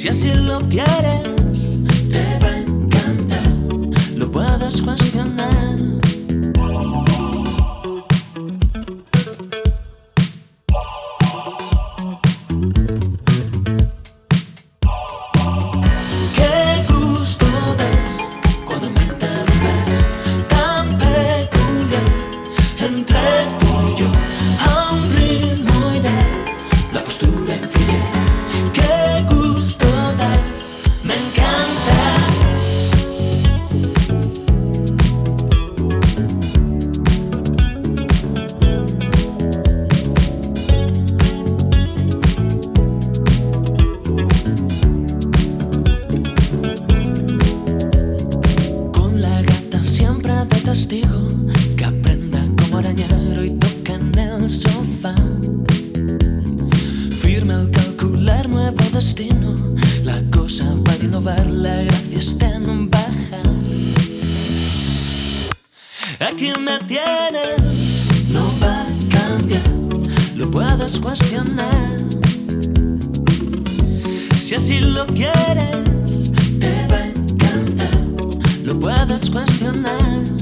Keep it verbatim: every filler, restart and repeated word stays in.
Si así lo quieres, te va a encantar. Lo puedes cuestionar. Qué gusto das cuando me interrumpes, tan peculiar entre tú y yo, a un ritmo ideal, la postura infiel. Qué gusto das, me encanta. Con la gata siempre de testigo, que aprenda cómo arañar y toca en el sofá. Firme al calcular nuevo destino, la cosa va a innovar, la gracia está en bajar. Aquí me tienes, no va a cambiar, lo puedes cuestionar. Si así lo quieres, te va a encantar, lo puedes cuestionar.